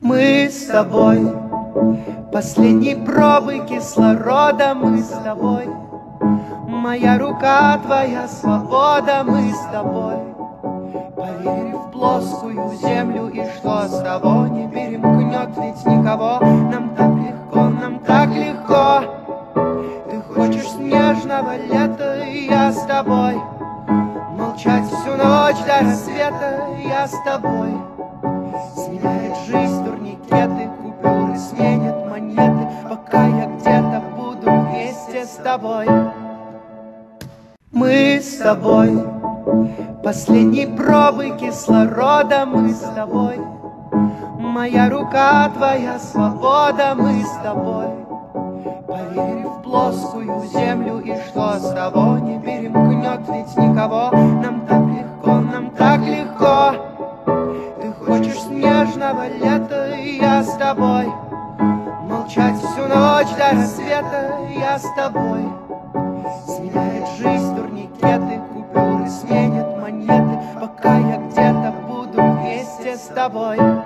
Мы с тобой, последней пробы кислорода. Мы с тобой, моя рука, твоя свобода. Мы с тобой, поверив в плоскую землю, и что с того не перемкнет ведь никого. Нам так легко, нам так легко. Ты хочешь снежного лета, и я с тобой. Молчать всю ночь до рассвета, я с тобой. Сменяет жизнь турникеты, купюры сменят монеты, пока я где-то буду вместе с тобой. Мы с тобой, последней пробы кислорода. Мы с тобой, моя рука, твоя свобода. Мы с тобой, поверив в плоскую землю, и что с того не перемкнет ведь никого. Нам так легко, нам так легко. Ты хочешь снежного лета, и я с тобой. Молчать всю ночь до рассвета, я с тобой. Сменяет жизнь турникеты, купюры сменят монеты, пока я где-то буду вместе с тобой.